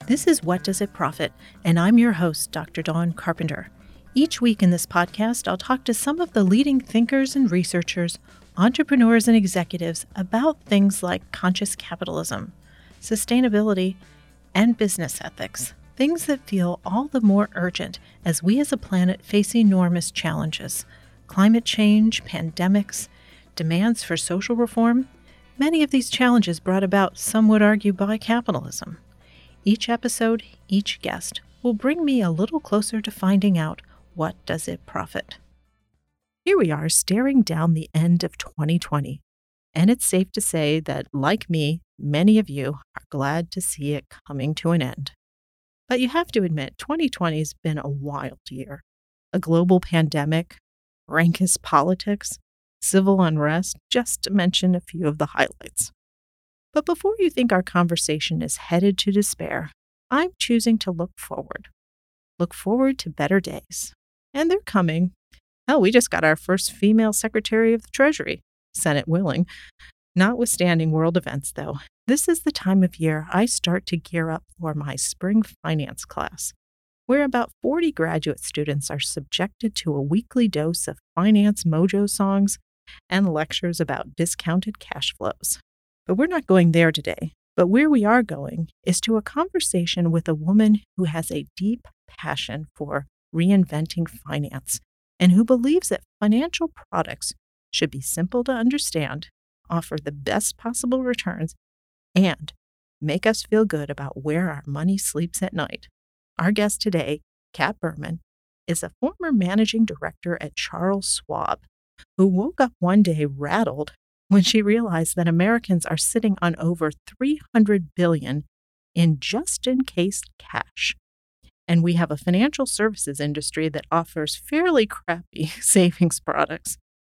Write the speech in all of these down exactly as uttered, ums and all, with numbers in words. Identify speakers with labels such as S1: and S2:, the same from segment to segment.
S1: This is What Does It Profit? And I'm your host, Doctor Dawn Carpenter. Each week in this podcast, I'll talk to some of the leading thinkers and researchers, entrepreneurs and executives about things like conscious capitalism, sustainability, and business ethics, things that feel all the more urgent as we as a planet face enormous challenges: climate change, pandemics, demands for social reform. Many of these challenges brought about, some would argue, by capitalism. Each episode, each guest, will bring me a little closer to finding out what does it profit. Here we are staring down the end of twenty twenty, and it's safe to say that, like me, many of you are glad to see it coming to an end. But you have to admit, twenty twenty has been a wild year. A global pandemic, rankest politics, civil unrest, just to mention a few of the highlights. But before you think our conversation is headed to despair, I'm choosing to look forward. Look forward to better days. And they're coming. Hell, we just got our first female Secretary of the Treasury, Senate willing. Notwithstanding world events, though, this is the time of year I start to gear up for my spring finance class, where about forty graduate students are subjected to a weekly dose of finance mojo songs and lectures about discounted cash flows. But we're not going there today. But where we are going is to a conversation with a woman who has a deep passion for reinventing finance and who believes that financial products should be simple to understand, offer the best possible returns, and make us feel good about where our money sleeps at night. Our guest today, Kat Berman, is a former managing director at Charles Schwab, who woke up one day rattled when she realized that Americans are sitting on over three hundred billion dollars in just-in-case cash. And we have a financial services industry that offers fairly crappy savings products.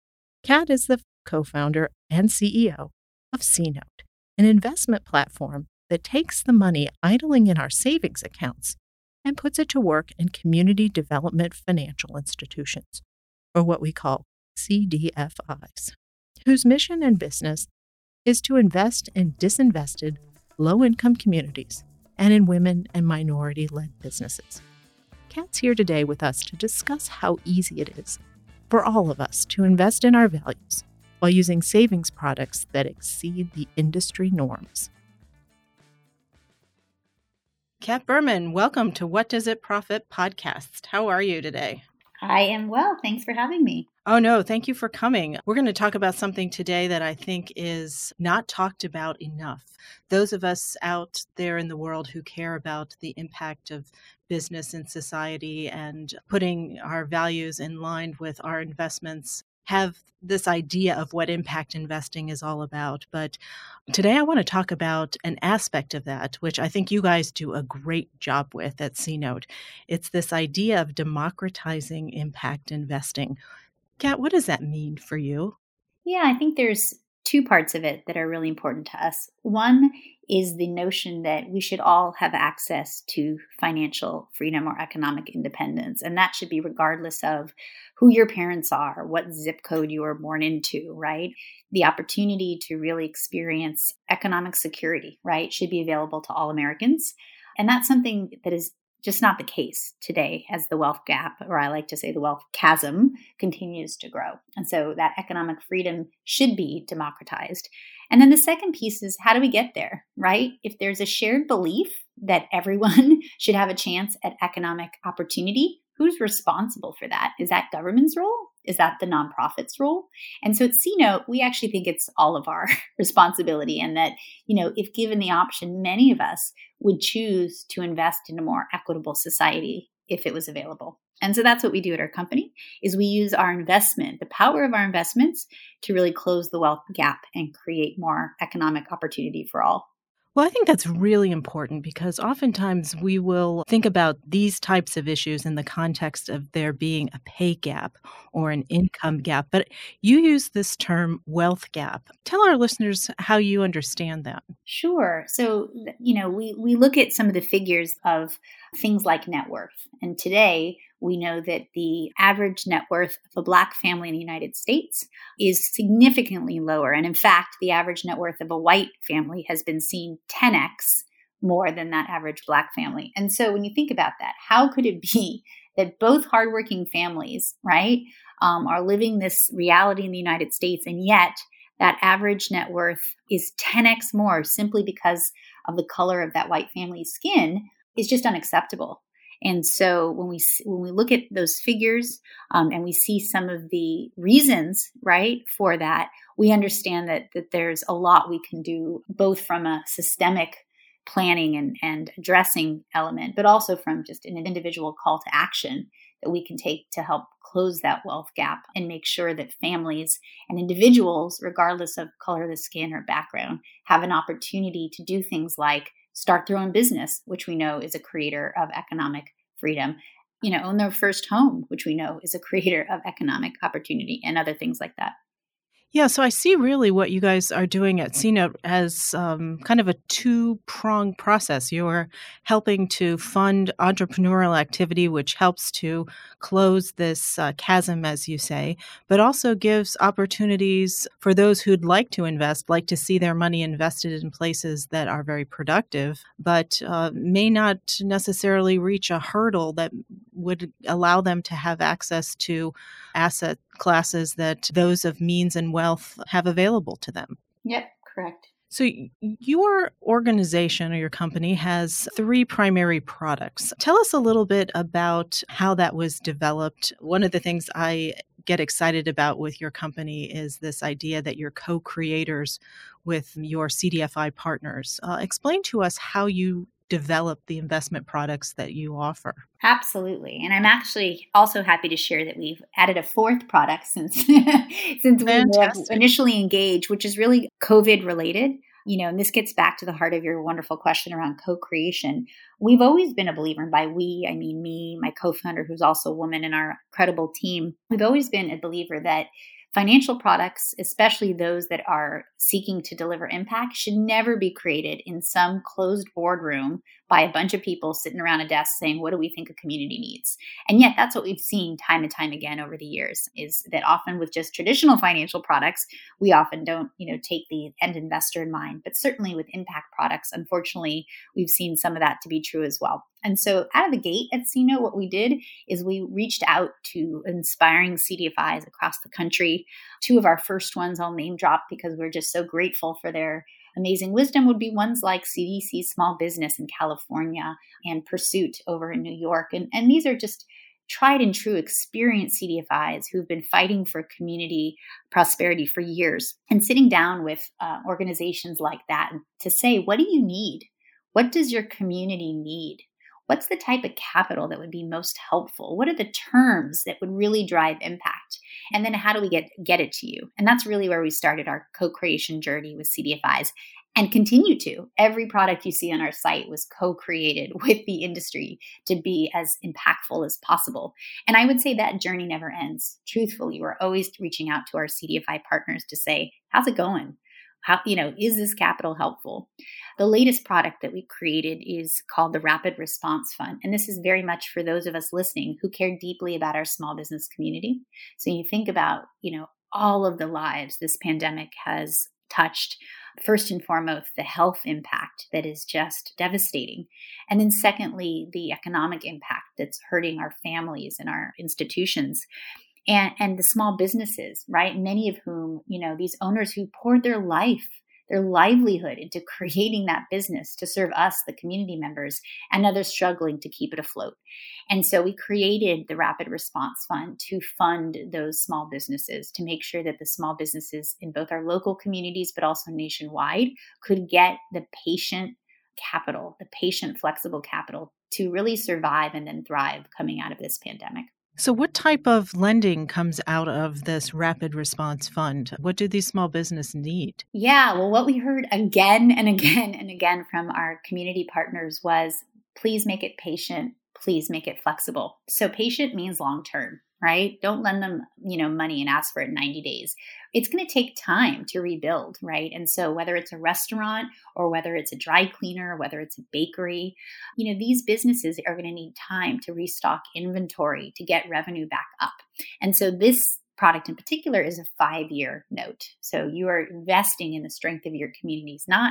S1: Kat is the co-founder and C E O of C-Note, an investment platform that takes the money idling in our savings accounts and puts it to work in community development financial institutions, or what we call C D F Is, whose mission and business is to invest in disinvested, low-income communities and in women and minority-led businesses. Kat's here today with us to discuss how easy it is for all of us to invest in our values while using savings products that exceed the industry norms. Kat Berman, welcome to What Does It Profit podcast. How are you today?
S2: I am well. Thanks for having me.
S1: Oh, no, thank you for coming. We're going to talk about something today that I think is not talked about enough. Those of us out there in the world who care about the impact of business in society and putting our values in line with our investments have this idea of what impact investing is all about. But today I want to talk about an aspect of that, which I think you guys do a great job with at C-Note. It's this idea of democratizing impact investing. Kat, what does that mean for you?
S2: Yeah, I think there's two parts of it that are really important to us. One is the notion that we should all have access to financial freedom or economic independence. And that should be regardless of who your parents are, what zip code you were born into, right? The opportunity to really experience economic security, right, should be available to all Americans. And that's something that is just not the case today as the wealth gap, or I like to say the wealth chasm, continues to grow. And so that economic freedom should be democratized. And then the second piece is, how do we get there, right? If there's a shared belief that everyone should have a chance at economic opportunity, who's responsible for that? Is that government's role? Is that the nonprofit's role? And so at C-Note, we actually think it's all of our responsibility, and that, you know, if given the option, many of us would choose to invest in a more equitable society if it was available. And so that's what we do at our company, is we use our investment, the power of our investments, to really close the wealth gap and create more economic opportunity for all.
S1: Well, I think that's really important because oftentimes we will think about these types of issues in the context of there being a pay gap or an income gap. But you use this term wealth gap. Tell our listeners how you understand that.
S2: Sure. So, you know, we, we look at some of the figures of things like net worth. And today, we know that the average net worth of a Black family in the United States is significantly lower. And in fact, the average net worth of a white family has been seen ten x more than that average Black family. And so when you think about that, how could it be that both hardworking families, right, um, are living this reality in the United States, and yet that average net worth is ten x more simply because of the color of that white family's skin is just unacceptable. And so when we when we look at those figures um, and we see some of the reasons, right, for that, we understand that that there's a lot we can do, both from a systemic planning and, and addressing element, but also from just an individual call to action that we can take to help close that wealth gap and make sure that families and individuals, regardless of color of the skin or background, have an opportunity to do things like start their own business, which we know is a creator of economic freedom, you know, own their first home, which we know is a creator of economic opportunity, and other things like that.
S1: Yeah, so I see really what you guys are doing at C Note as um, kind of a two-pronged process. You're helping to fund entrepreneurial activity, which helps to close this uh, chasm, as you say, but also gives opportunities for those who'd like to invest, like to see their money invested in places that are very productive, but uh, may not necessarily reach a hurdle that would allow them to have access to asset classes that those of means and wealth have available to them.
S2: Yep, correct.
S1: So your organization or your company has three primary products. Tell us a little bit about how that was developed. One of the things I get excited about with your company is this idea that you're co-creators with your C D F I partners. Uh, explain to us how you develop the investment products that you offer.
S2: Absolutely. And I'm actually also happy to share that we've added a fourth product since since we initially engaged, which is really COVID related. You know, and this gets back to the heart of your wonderful question around co-creation. We've always been a believer, and by we, I mean me, my co-founder, who's also a woman in our incredible team. We've always been a believer that financial products, especially those that are seeking to deliver impact, should never be created in some closed boardroom by a bunch of people sitting around a desk saying, what do we think a community needs? And yet that's what we've seen time and time again over the years, is that often with just traditional financial products, we often don't, you know, take the end investor in mind. But certainly with impact products, unfortunately, we've seen some of that to be true as well. And so out of the gate at C Note, what we did is we reached out to inspiring C D F Is across the country. Two of our first ones I'll name drop because we're just so grateful for their amazing wisdom would be ones like C D C Small Business in California and Pursuit over in New York. And, and these are just tried and true experienced C D F Is who've been fighting for community prosperity for years, and sitting down with uh, organizations like that to say, what do you need? What does your community need? What's the type of capital that would be most helpful? What are the terms that would really drive impact? And then how do we get, get it to you? And that's really where we started our co-creation journey with C D F Is, and continue to. Every product you see on our site was co-created with the industry to be as impactful as possible. And I would say that journey never ends. Truthfully, we're always reaching out to our C D F I partners to say, how's it going? How, you know, is this capital helpful? The latest product that we created is called the Rapid Response Fund. And this is very much for those of us listening who care deeply about our small business community. So you think about, you know, all of the lives this pandemic has touched. First and foremost, the health impact that is just devastating. And then secondly, the economic impact that's hurting our families and our institutions. And, and the small businesses, right? Many of whom, you know, these owners who poured their life, their livelihood into creating that business to serve us, the community members, and others struggling to keep it afloat. And so we created the Rapid Response Fund to fund those small businesses, to make sure that the small businesses in both our local communities, but also nationwide, could get the patient capital, the patient flexible capital to really survive and then thrive coming out of this pandemic.
S1: So what type of lending comes out of this Rapid Response Fund? What do these small businesses need?
S2: Yeah, well, what we heard again and again and again from our community partners was, please make it patient, please make it flexible. So patient means long-term, right? Don't lend them, you know, money and ask for it in ninety days. It's going to take time to rebuild, right? And so whether it's a restaurant or whether it's a dry cleaner, whether it's a bakery, you know, these businesses are going to need time to restock inventory, to get revenue back up. And so this product in particular is a five-year note. So you are investing in the strength of your communities, not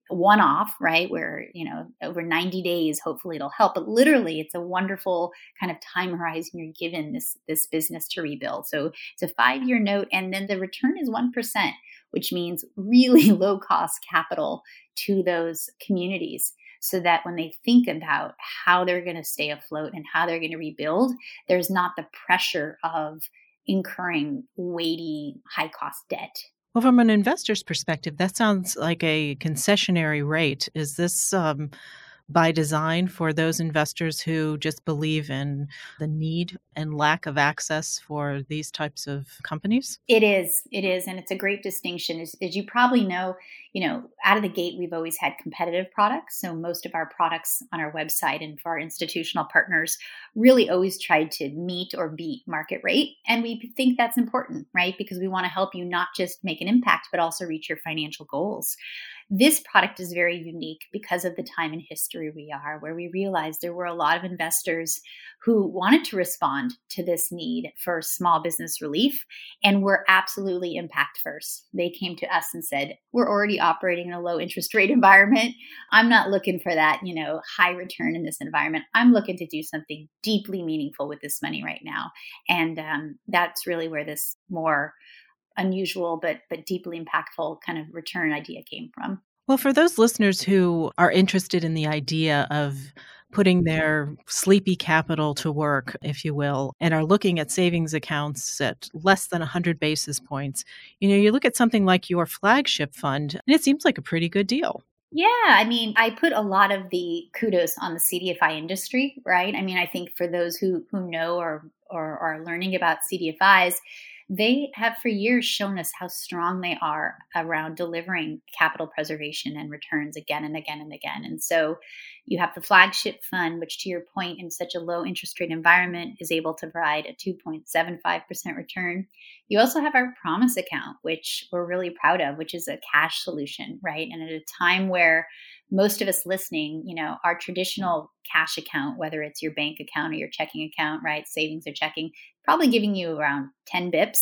S2: one-off, right? Where, you know, over ninety days, hopefully it'll help. But literally it's a wonderful kind of time horizon you're given this, this business to rebuild. So it's a five-year note, and then the return is one percent, which means really low cost capital to those communities, so that when they think about how they're going to stay afloat and how they're going to rebuild, there's not the pressure of incurring weighty, high cost debt.
S1: Well, from an investor's perspective, that sounds like a concessionary rate. Is this um, by design for those investors who just believe in the need and lack of access for these types of companies?
S2: It is. It is. And it's a great distinction. As, as you probably know, you know, out of the gate, we've always had competitive products. So most of our products on our website and for our institutional partners really always tried to meet or beat market rate. And we think that's important, right? Because we want to help you not just make an impact, but also reach your financial goals. This product is very unique because of the time in history we are, where we realized there were a lot of investors who wanted to respond to this need for small business relief and were absolutely impact first. They came to us and said, we're already operating in a low interest rate environment. I'm not looking for that, you know, high return in this environment. I'm looking to do something deeply meaningful with this money right now. And um, that's really where this more unusual but but deeply impactful kind of return idea came from.
S1: Well, for those listeners who are interested in the idea of putting their sleepy capital to work, if you will, and are looking at savings accounts at less than one hundred basis points, you know, you look at something like your flagship fund, and it seems like a pretty good deal.
S2: Yeah, I mean, I put a lot of the kudos on the C D F I industry, right? I mean, I think for those who who know or or are learning about C D F Is, they have for years shown us how strong they are around delivering capital preservation and returns again and again and again. And so you have the flagship fund, which to your point, in such a low interest rate environment is able to provide a two point seven five percent return. You also have our Promise account, which we're really proud of, which is a cash solution, right? And at a time where most of us listening, you know, our traditional cash account, whether it's your bank account or your checking account, right? Savings or checking, probably giving you around ten bips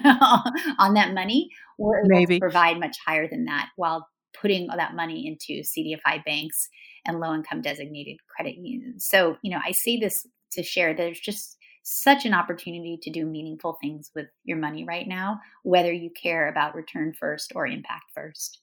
S2: on that money. We're able
S1: Maybe.
S2: to provide much higher than that while putting that money into C D F I banks and low income designated credit unions. So, you know, I say this to share that there's just such an opportunity to do meaningful things with your money right now, whether you care about return first or impact first.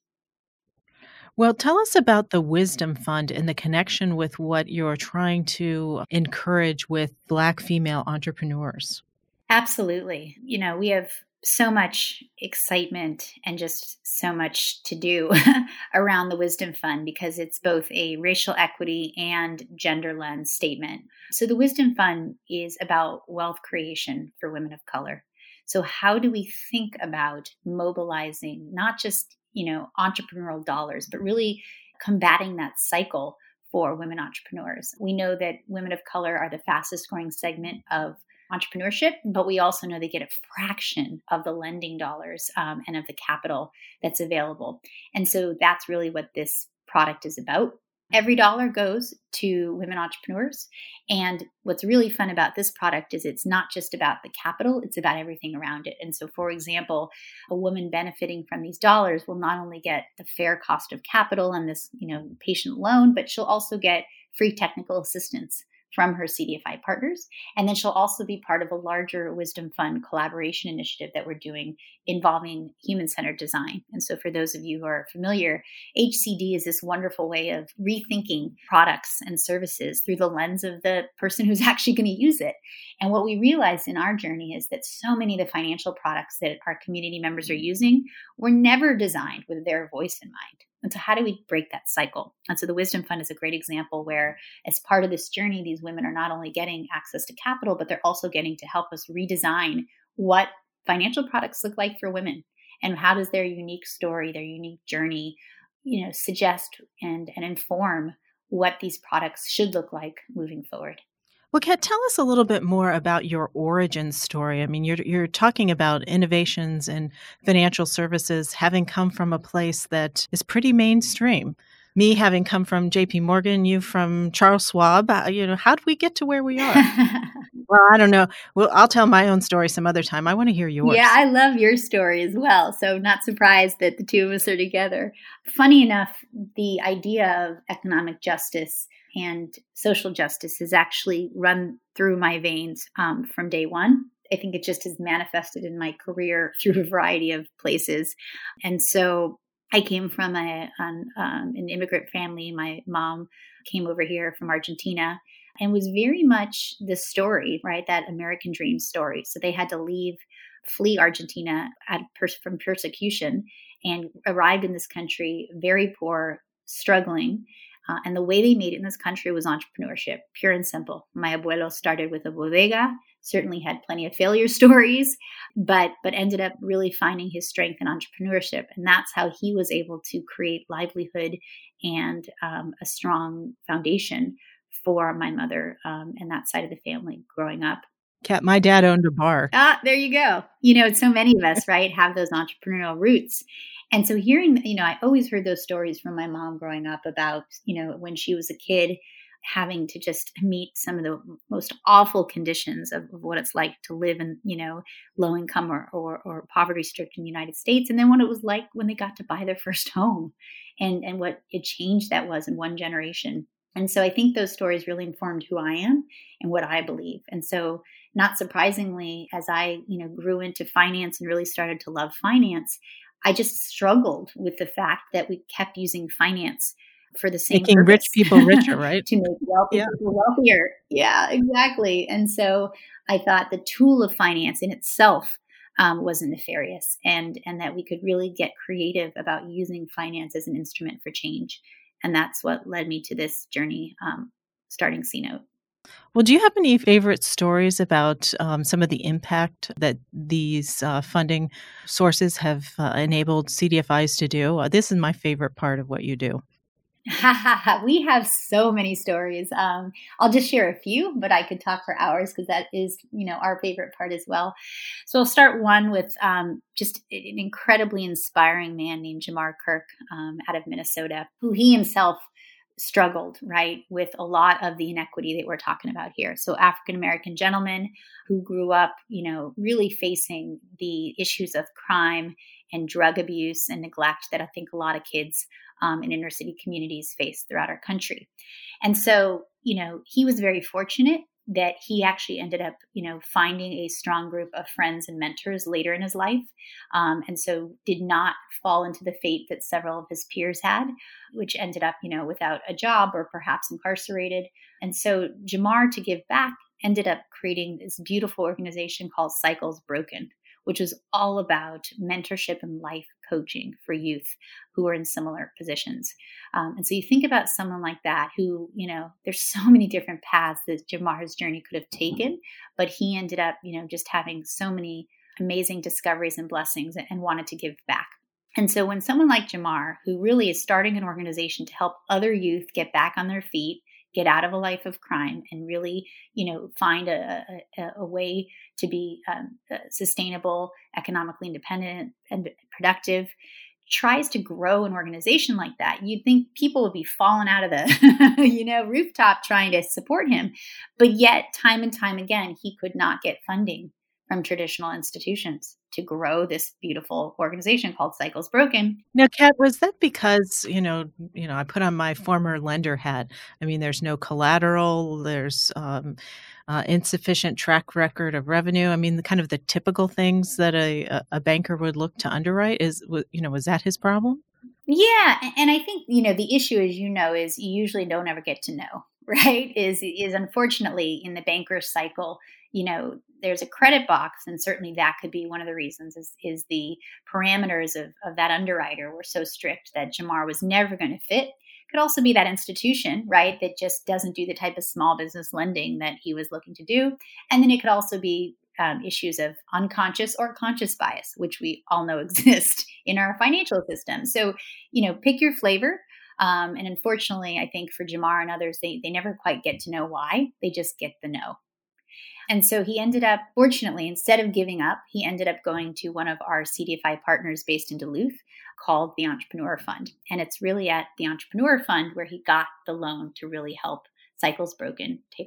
S1: Well, tell us about the Wisdom Fund and the connection with what you're trying to encourage with Black female entrepreneurs.
S2: Absolutely. You know, we have so much excitement and just so much to do around the Wisdom Fund because it's both a racial equity and gender lens statement. So the Wisdom Fund is about wealth creation for women of color. So how do we think about mobilizing not just, you know, entrepreneurial dollars, but really combating that cycle for women entrepreneurs? We know that women of color are the fastest growing segment of entrepreneurship, but we also know they get a fraction of the lending dollars um, and of the capital that's available. And so that's really what this product is about. Every dollar goes to women entrepreneurs. And what's really fun about this product is it's not just about the capital, it's about everything around it. And so, for example, a woman benefiting from these dollars will not only get the fair cost of capital and this, you know, patient loan, but she'll also get free technical assistance from her C D F I partners. And then she'll also be part of a larger Wisdom Fund collaboration initiative that we're doing involving human-centered design. And so for those of you who are familiar, H C D is this wonderful way of rethinking products and services through the lens of the person who's actually going to use it. And what we realized in our journey is that so many of the financial products that our community members are using were never designed with their voice in mind. And so how do we break that cycle? And so the Wisdom Fund is a great example where as part of this journey, these women are not only getting access to capital, but they're also getting to help us redesign what financial products look like for women. And how does their unique story, their unique journey, you know, suggest and, and inform what these products should look like moving forward.
S1: Well, Kat, tell us a little bit more about your origin story. I mean, you're you're talking about innovations in financial services having come from a place that is pretty mainstream. Me having come from J P Morgan, you from Charles Schwab. Uh, you know, how did we get to where we are? Well, I don't know. Well, I'll tell my own story some other time. I want to hear yours.
S2: Yeah, I love your story as well. So not surprised that the two of us are together. Funny enough, the idea of economic justice and social justice has actually run through my veins um, from day one. I think it just has manifested in my career through a variety of places. And so I came from a, an, um, an immigrant family. My mom came over here from Argentina and was very much the story, right? That American dream story. So they had to leave, flee Argentina at, from persecution and arrived in this country very poor, struggling. Uh, and the way they made it in this country was entrepreneurship, pure and simple. My abuelo started with a bodega, certainly had plenty of failure stories, but but ended up really finding his strength in entrepreneurship. And that's how he was able to create livelihood and um, a strong foundation for my mother um, and that side of the family growing up.
S1: Kat, my dad owned a bar.
S2: Ah, there you go. You know, so many of us, right, have those entrepreneurial roots. And so hearing, you know, I always heard those stories from my mom growing up about, you know, when she was a kid, having to just meet some of the most awful conditions of, of what it's like to live in, you know, low income or, or, or poverty stricken United States. And then what it was like when they got to buy their first home and, and what a change that was in one generation. And so I think those stories really informed who I am and what I believe. And so not surprisingly, as I, you know, grew into finance and really started to love finance, I just struggled with the fact that we kept using finance for the same
S1: Making
S2: purpose.
S1: rich people richer, right?
S2: To make wealthy
S1: Yeah.
S2: people wealthier. Yeah, exactly. And so I thought the tool of finance in itself um, wasn't nefarious, and and that we could really get creative about using finance as an instrument for change. And that's what led me to this journey, um, starting C Note.
S1: Well, do you have any favorite stories about um, some of the impact that these uh, funding sources have uh, enabled C D F Is to do? Uh, this is my favorite part of what you do.
S2: We have so many stories. Um, I'll just share a few, but I could talk for hours because that is, you know, our favorite part as well. So I'll start one with um, just an incredibly inspiring man named Jamar Kirk um, out of Minnesota, who he himself struggled, right, with a lot of the inequity that we're talking about here. So African-American gentleman who grew up, you know, really facing the issues of crime and drug abuse and neglect that I think a lot of kids um, in inner city communities face throughout our country. And so, you know, he was very fortunate that he actually ended up, you know, finding a strong group of friends and mentors later in his life. Um, and so did not fall into the fate that several of his peers had, which ended up, you know, without a job or perhaps incarcerated. And so Jamar, to give back, ended up creating this beautiful organization called Cycles Broken, which was all about mentorship and life coaching for youth who are in similar positions. Um, and so you think about someone like that who, you know, there's so many different paths that Jamar's journey could have taken, but he ended up, you know, just having so many amazing discoveries and blessings and wanted to give back. And so when someone like Jamar, who really is starting an organization to help other youth get back on their feet, get out of a life of crime, and really, you know, find a, a, a way to be um, sustainable, economically independent, and productive, tries to grow an organization like that, you'd think people would be falling out of the, you know, rooftop trying to support him. But yet, time and time again, he could not get funding from traditional institutions to grow this beautiful organization called Cycles Broken.
S1: Now, Kat, was that because, you know, you know, I put on my former lender hat. I mean, there's no collateral, there's um, uh, insufficient track record of revenue. I mean, the kind of the typical things that a, a banker would look to underwrite is, you know, was that his problem?
S2: Yeah. And I think, you know, the issue, as you know, is you usually don't ever get to know, right? Is, is unfortunately in the banker's cycle, you know, there's a credit box, and certainly that could be one of the reasons is, is the parameters of, of that underwriter were so strict that Jamar was never going to fit. Could also be that institution, right, that just doesn't do the type of small business lending that he was looking to do. And then it could also be um, issues of unconscious or conscious bias, which we all know exist in our financial system. So, you know, pick your flavor. Um, and unfortunately, I think for Jamar and others, they, they never quite get to know why. They just get the no. And so he ended up, fortunately, instead of giving up, he ended up going to one of our C D F I partners based in Duluth called the Entrepreneur Fund. And it's really at the Entrepreneur Fund where he got the loan to really help Cycles Broken take off.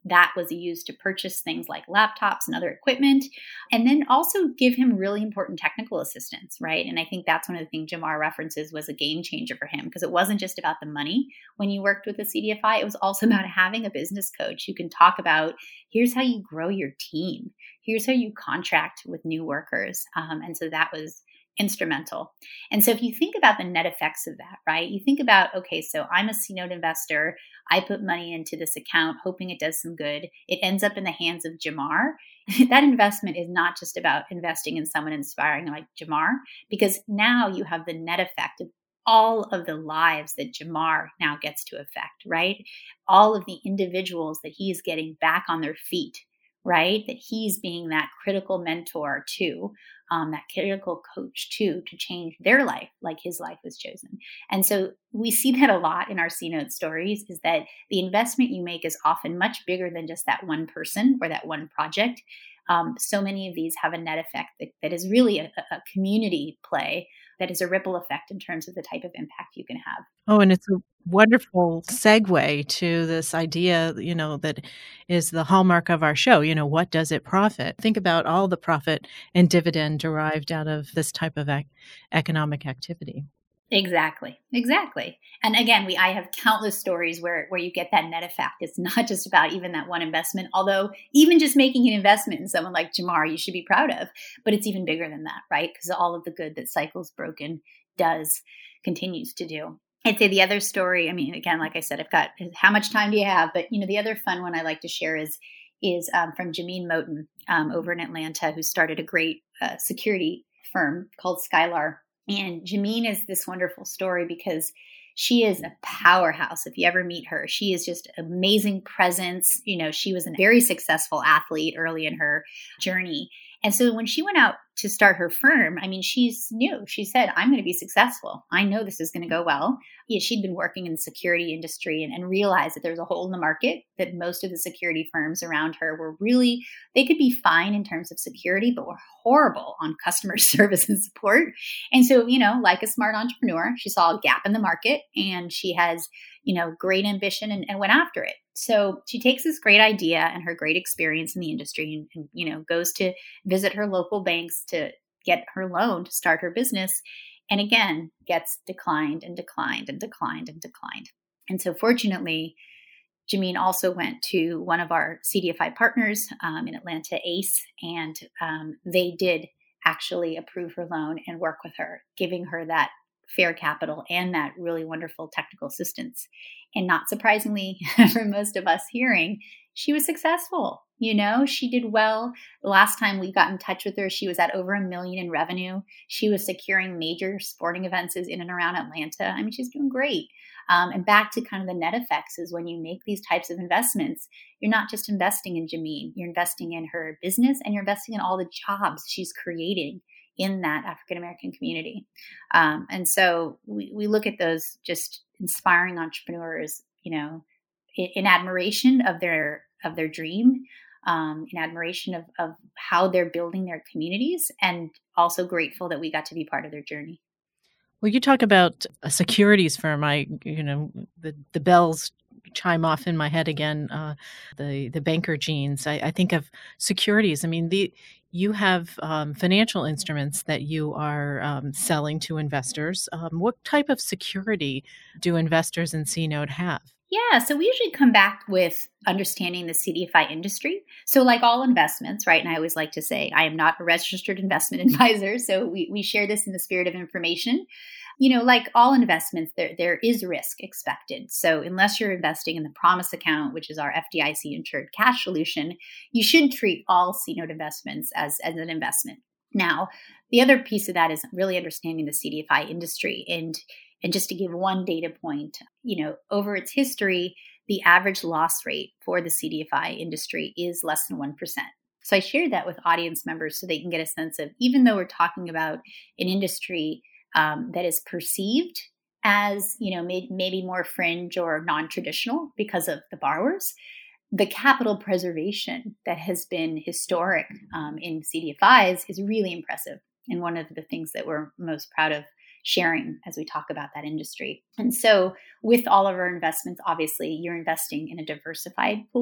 S2: That was used to purchase things like laptops and other equipment, and then also give him really important technical assistance, right? And I think that's one of the things Jamar references was a game changer for him, because it wasn't just about the money when you worked with a C D F I. It was also about having a business coach who can talk about, here's how you grow your team. Here's how you contract with new workers. Um, and so that was instrumental. And so if you think about the net effects of that, right? You think about, okay, so I'm a C-note investor. I put money into this account, hoping it does some good. It ends up in the hands of Jamar. That investment is not just about investing in someone inspiring like Jamar, because now you have the net effect of all of the lives that Jamar now gets to affect, right? All of the individuals that he is getting back on their feet, right? That he's being that critical mentor to, um, that critical coach to, to change their life like his life was chosen. And so we see that a lot in our C-note stories, is that the investment you make is often much bigger than just that one person or that one project. Um, so many of these have a net effect that, that is really a, a community play that is a ripple effect in terms of the type of impact you can have.
S1: Oh, and it's a wonderful segue to this idea, you know, that is the hallmark of our show. You know, what does it profit? Think about all the profit and dividend derived out of this type of ec- economic activity.
S2: Exactly. Exactly. And again, we I have countless stories where where you get that net effect. It's not just about even that one investment, although even just making an investment in someone like Jamar, you should be proud of, but it's even bigger than that, right? Because all of the good that Cycles Broken does continues to do. I'd say the other story, I mean, again, like I said, I've got, how much time do you have? But, you know, the other fun one I like to share is is um, from Jameen Moten um, over in Atlanta, who started a great uh, security firm called Skylar. And Jameen is this wonderful story because she is a powerhouse. If you ever meet her, she is just amazing presence. You know, she was a very successful athlete early in her journey. And so when she went out to start her firm, I mean, she's new. She said, I'm going to be successful. I know this is going to go well. Yeah, she'd been working in the security industry and, and realized that there's a hole in the market, that most of the security firms around her were really, they could be fine in terms of security, but were horrible on customer service and support. And so, you know, like a smart entrepreneur, she saw a gap in the market and she has, you know, great ambition and, and went after it. So she takes this great idea and her great experience in the industry and, and, you know, goes to visit her local banks to get her loan to start her business. And again, gets declined and declined and declined and declined. And so fortunately, Jameen also went to one of our C D F I partners um, in Atlanta, ACE, and um, they did actually approve her loan and work with her, giving her that fair capital and that really wonderful technical assistance. And not surprisingly, for most of us hearing, she was successful. You know, she did well. The last time we got in touch with her, she was at over a million in revenue. She was securing major sporting events in and around Atlanta. I mean, she's doing great. Um, and back to kind of the net effects is when you make these types of investments, you're not just investing in Jameen, you're investing in her business and you're investing in all the jobs she's creating in that African-American community. Um, and so we, we look at those just inspiring entrepreneurs, you know, in, in admiration of their of their dream, um, in admiration of, of how they're building their communities, and also grateful that we got to be part of their journey.
S1: Well, you talk about a securities firm. I, you know, the, the bells chime off in my head again. Uh, the the banker genes. I, I think of securities. I mean, the you have um, financial instruments that you are um, selling to investors. Um, what type of security do investors in C-Note have?
S2: Yeah, so we usually come back with understanding the C D F I industry. So like all investments, right? And I always like to say, I am not a registered investment advisor. So we, we share this in the spirit of information. You know, like all investments, there, there is risk expected. So unless you're investing in the Promise account, which is our F D I C insured cash solution, you should treat all C-Note investments as, as an investment. Now, the other piece of that is really understanding the C D F I industry. And And just to give one data point, you know, over its history, the average loss rate for the C D F I industry is less than one percent. So I shared that with audience members so they can get a sense of, even though we're talking about an industry um, that is perceived as, you know, may, maybe more fringe or non-traditional because of the borrowers, the capital preservation that has been historic um, in C D F Is is really impressive. And one of the things that we're most proud of sharing as we talk about that industry. And so with all of our investments, obviously you're investing in a diversified pool of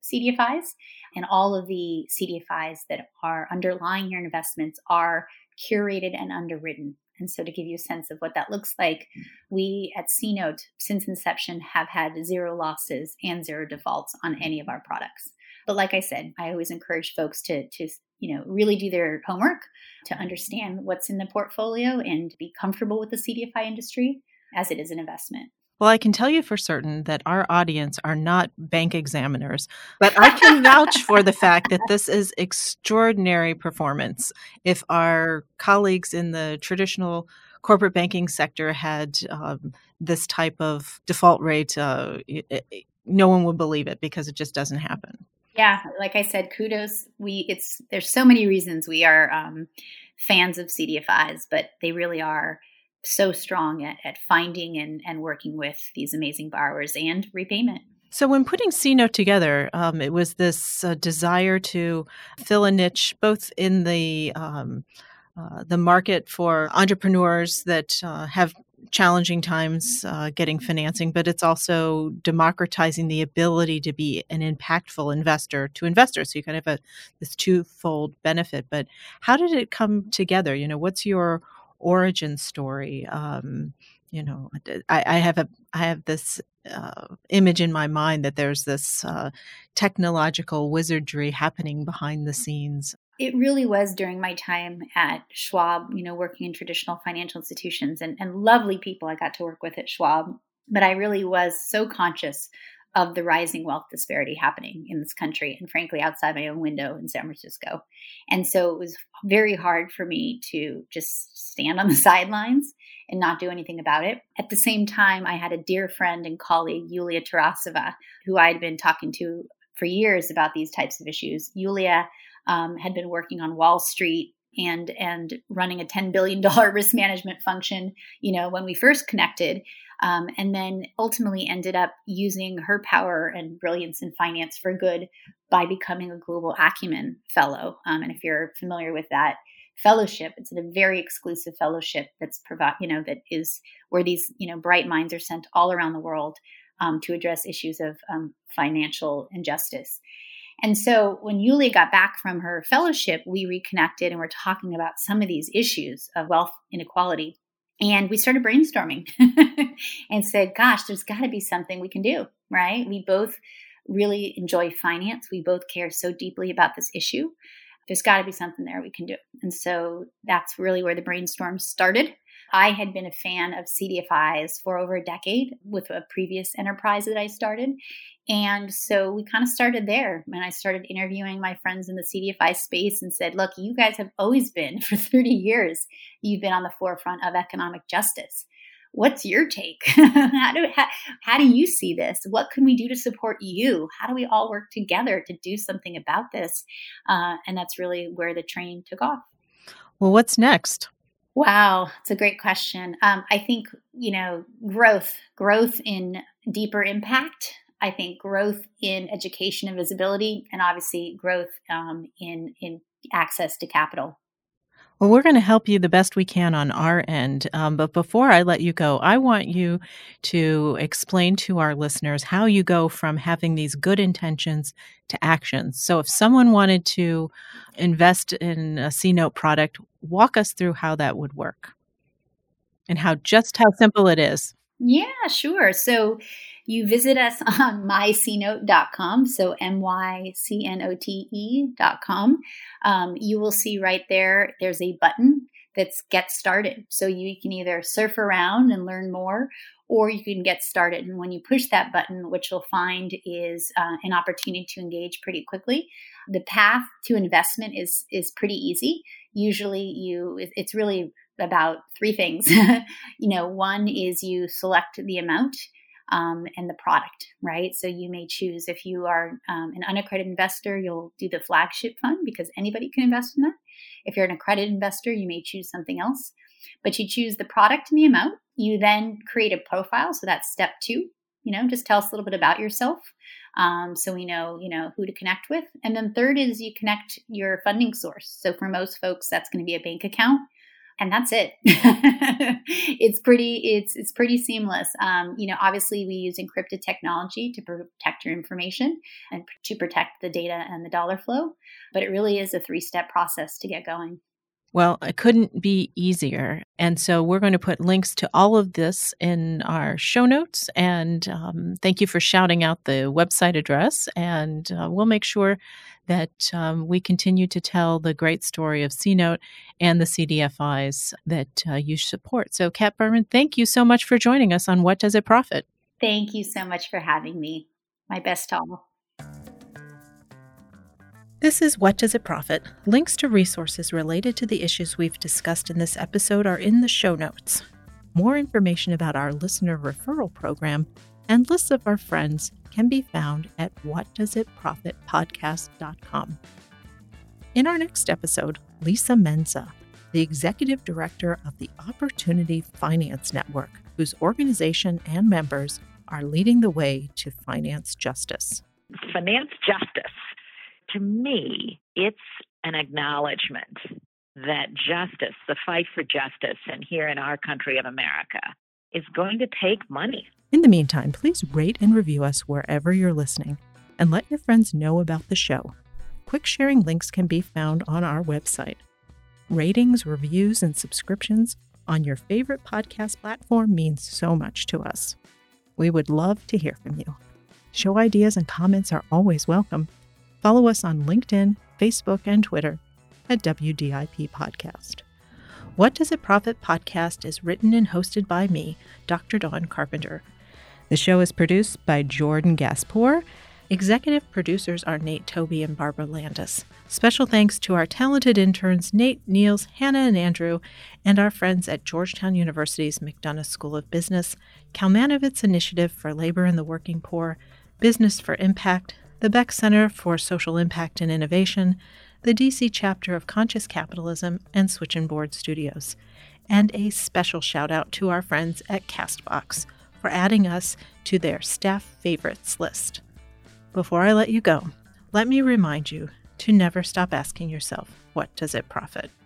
S2: C D F Is, and all of the C D F Is that are underlying your investments are curated and underwritten. And so to give you a sense of what that looks like, we at C Note, since inception, have had zero losses and zero defaults on any of our products. But like I said, I always encourage folks to, to you know, really do their homework to understand what's in the portfolio and be comfortable with the C D F I industry as it is an investment.
S1: Well, I can tell you for certain that our audience are not bank examiners, but I can vouch for the fact that this is extraordinary performance. If our colleagues in the traditional corporate banking sector had um, this type of default rate, uh, it, it, no one would believe it because it just doesn't happen.
S2: Yeah, like I said, kudos. We it's there's so many reasons we are um, fans of C D F Is, but they really are so strong at, at finding and, and working with these amazing borrowers and repayment.
S1: So when putting C Note together, um, it was this uh, desire to fill a niche both in the um, uh, the market for entrepreneurs that uh, have challenging times uh, getting financing, but it's also democratizing the ability to be an impactful investor to investors. So you kind of have a, this twofold benefit. But how did it come together? You know, what's your origin story? Um, you know, I, I have a I have this uh, image in my mind that there's this uh, technological wizardry happening behind the scenes.
S2: It really was during my time at Schwab, you know, working in traditional financial institutions and, and lovely people I got to work with at Schwab. But I really was so conscious of the rising wealth disparity happening in this country and frankly, outside my own window in San Francisco. And so it was very hard for me to just stand on the sidelines and not do anything about it. At the same time, I had a dear friend and colleague, Yulia Tarasova, who I had been talking to for years about these types of issues. Yulia um, had been working on Wall Street and and running a ten billion dollars risk management function, you know, when we first connected, um, and then ultimately ended up using her power and brilliance in finance for good by becoming a Global Acumen Fellow. Um, and if you're familiar with that fellowship, it's a very exclusive fellowship that's provide, you know, that is where these, you know, bright minds are sent all around the world um, to address issues of um, financial injustice. And so when Yulia got back from her fellowship, we reconnected and we're talking about some of these issues of wealth inequality. And we started brainstorming and said, gosh, there's got to be something we can do, right? We both really enjoy finance. We both care so deeply about this issue. There's got to be something there we can do. And so that's really where the brainstorm started. I had been a fan of C D F Is for over a decade with a previous enterprise that I started. And so we kind of started there. And I started interviewing my friends in the C D F I space and said, look, you guys have always been, for thirty years, you've been on the forefront of economic justice. What's your take? how do how, how do you see this? What can we do to support you? How do we all work together to do something about this? Uh, and that's really where the train took off.
S1: Well, what's next?
S2: Wow, it's a great question. Um, I think, you know, growth, growth in deeper impact. I think growth in education and visibility, and obviously growth um, in in access to capital.
S1: Well, we're going to help you the best we can on our end. Um, but before I let you go, I want you to explain to our listeners how you go from having these good intentions to actions. So if someone wanted to invest in a C Note product, walk us through how that would work and how just how simple it is.
S2: Yeah, sure. So you visit us on my c note dot com, so M Y C N O T E dot com. Um, you will see right there, there's a button that's Get Started. So you can either surf around and learn more, or you can get started. And when you push that button, what you'll find is uh, an opportunity to engage pretty quickly. The path to investment is is pretty easy. Usually you, it's really about three things. you know, one is you select the amount um, and the product, right? So you may choose, if you are um, an unaccredited investor, you'll do the flagship fund because anybody can invest in that. If you're an accredited investor, you may choose something else, but you choose the product and the amount. You then create a profile. So that's step two. You know, just tell us a little bit about yourself. Um, so we know, you know, who to connect with. And then third is you connect your funding source. So for most folks, that's going to be a bank account. And that's it. it's pretty, it's, it's pretty seamless. Um, you know, obviously we use encrypted technology to protect your information and to protect the data and the dollar flow, but it really is a three-step process to get going.
S1: Well, it couldn't be easier. And so we're going to put links to all of this in our show notes. And um, thank you for shouting out the website address. And uh, we'll make sure that um, we continue to tell the great story of C Note and the C D F Is that uh, you support. So, Kat Berman, thank you so much for joining us on What Does It Profit?
S2: Thank you so much for having me. My best to all.
S1: This is What Does It Profit? Links to resources related to the issues we've discussed in this episode are in the show notes. More information about our listener referral program and lists of our friends can be found at what does it profit podcast dot com. In our next episode, Lisa Menza, the Executive Director of the Opportunity Finance Network, whose organization and members are leading the way to finance justice.
S3: Finance justice. To me, it's an acknowledgement that justice, the fight for justice, and here in our country of America, is going to take money.
S1: In the meantime, please rate and review us wherever you're listening, and let your friends know about the show. Quick sharing links can be found on our website. Ratings, reviews, and subscriptions on your favorite podcast platform means so much to us. We would love to hear from you. Show ideas and comments are always welcome. Follow us on LinkedIn, Facebook, and Twitter at W D I P Podcast. What Does It Profit podcast is written and hosted by me, Doctor Dawn Carpenter. The show is produced by Jordan Gaspour. Executive producers are Nate Toby and Barbara Landis. Special thanks to our talented interns, Nate, Niels, Hannah, and Andrew, and our friends at Georgetown University's McDonough School of Business, Kalmanovitz Initiative for Labor and the Working Poor, Business for Impact, the Beck Center for Social Impact and Innovation, the D C chapter of Conscious Capitalism, and Switch and Board Studios. And a special shout out to our friends at CastBox for adding us to their staff favorites list. Before I let you go, let me remind you to never stop asking yourself, what does it profit?